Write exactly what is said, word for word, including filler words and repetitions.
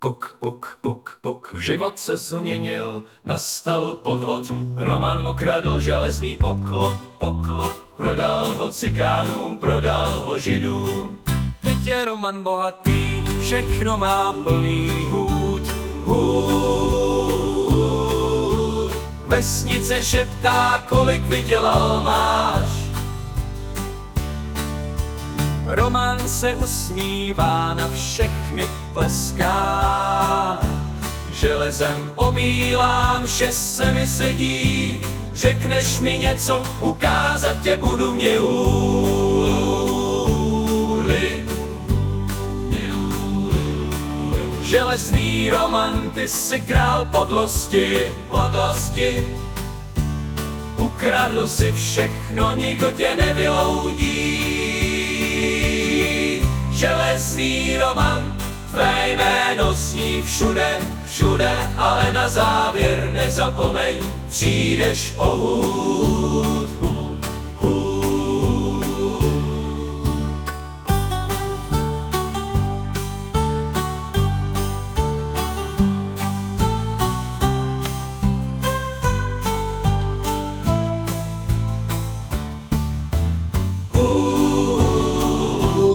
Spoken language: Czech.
Puk, puk, puk, puk, život se změnil, nastal podvod. Roman okradl železný poklop, poklop. Prodal ho cikánům, prodal ho židům. Teď je Roman bohatý, všechno má plný hůd, hůd. Vesnice šeptá, kolik vydělal máš. Roman se usmívá, na všechny tleská. Železem omílám, že se mi sedí. Řekneš mi něco, ukázat tě budu mě úly. Železný Roman, ty jsi král podlosti, podlosti. Ukradl si všechno, nikdo tě nevyloudí. Železný Roman, tvé jméno zní všude, všude, ale na závěr nezapomeň, přijdeš o hůl.